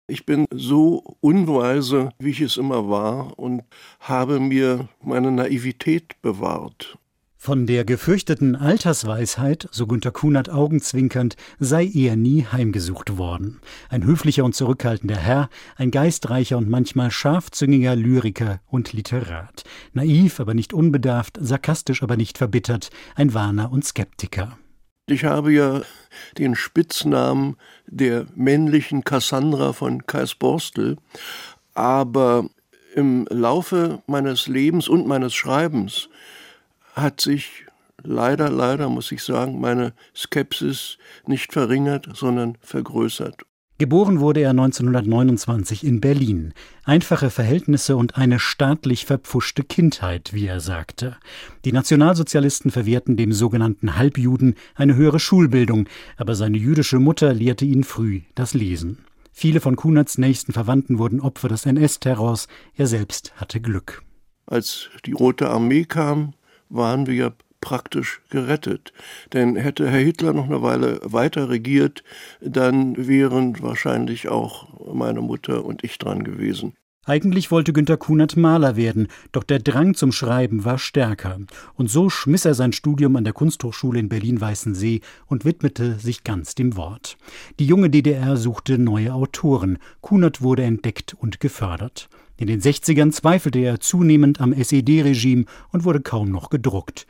Ich bin so unweise, wie ich es immer war, und habe mir meine Naivität bewahrt. Von der gefürchteten Altersweisheit, so Günter Kunert augenzwinkernd, sei er nie heimgesucht worden. Ein höflicher und zurückhaltender Herr, ein geistreicher und manchmal scharfzüngiger Lyriker und Literat. Naiv, aber nicht unbedarft, sarkastisch, aber nicht verbittert, ein Warner und Skeptiker. Ich habe ja den Spitznamen der männlichen Cassandra von Kaisborstel, aber im Laufe meines Lebens und meines Schreibens hat sich leider, muss ich sagen, meine Skepsis nicht verringert, sondern vergrößert. Geboren wurde er 1929 in Berlin. Einfache Verhältnisse und eine staatlich verpfuschte Kindheit, wie er sagte. Die Nationalsozialisten verwehrten dem sogenannten Halbjuden eine höhere Schulbildung, aber seine jüdische Mutter lehrte ihn früh das Lesen. Viele von Kunerts nächsten Verwandten wurden Opfer des NS-Terrors, er selbst hatte Glück. Als die Rote Armee kam, waren wir praktisch gerettet. Denn hätte Herr Hitler noch eine Weile weiter regiert, dann wären wahrscheinlich auch meine Mutter und ich dran gewesen. Eigentlich wollte Günter Kunert Maler werden, doch der Drang zum Schreiben war stärker. Und so schmiss er sein Studium an der Kunsthochschule in Berlin-Weißensee und widmete sich ganz dem Wort. Die junge DDR suchte neue Autoren. Kunert wurde entdeckt und gefördert. In den 60ern zweifelte er zunehmend am SED-Regime und wurde kaum noch gedruckt.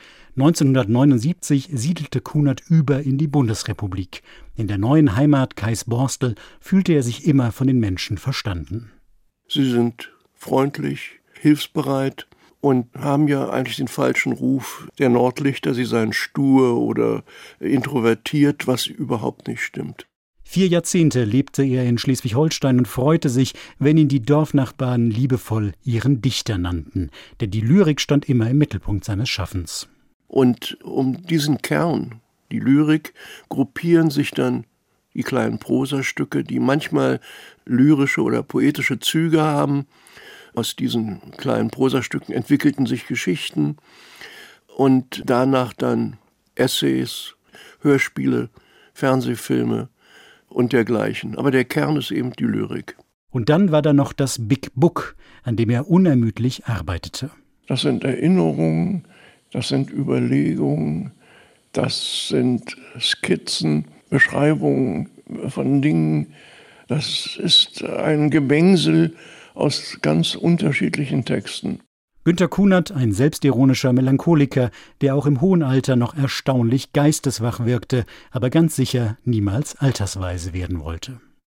1979 siedelte Kunert über in die Bundesrepublik. In der neuen Heimat Kaisborstel fühlte er sich immer von den Menschen verstanden. Sie sind freundlich, hilfsbereit und haben ja eigentlich den falschen Ruf der Nordlichter. Sie seien stur oder introvertiert, was überhaupt nicht stimmt. 4 Jahrzehnte lebte er in Schleswig-Holstein und freute sich, wenn ihn die Dorfnachbarn liebevoll ihren Dichter nannten. Denn die Lyrik stand immer im Mittelpunkt seines Schaffens. Und um diesen Kern, die Lyrik, gruppieren sich dann die kleinen Prosastücke, die manchmal lyrische oder poetische Züge haben. Aus diesen kleinen Prosastücken entwickelten sich Geschichten und danach dann Essays, Hörspiele, Fernsehfilme und dergleichen. Aber der Kern ist eben die Lyrik. Und dann war da noch das Big Book, an dem er unermüdlich arbeitete. Das sind Erinnerungen, das sind Überlegungen, das sind Skizzen, Beschreibungen von Dingen. Das ist ein Gemengsel aus ganz unterschiedlichen Texten. Günter Kunert, ein selbstironischer Melancholiker, der auch im hohen Alter noch erstaunlich geisteswach wirkte, aber ganz sicher niemals altersweise werden wollte.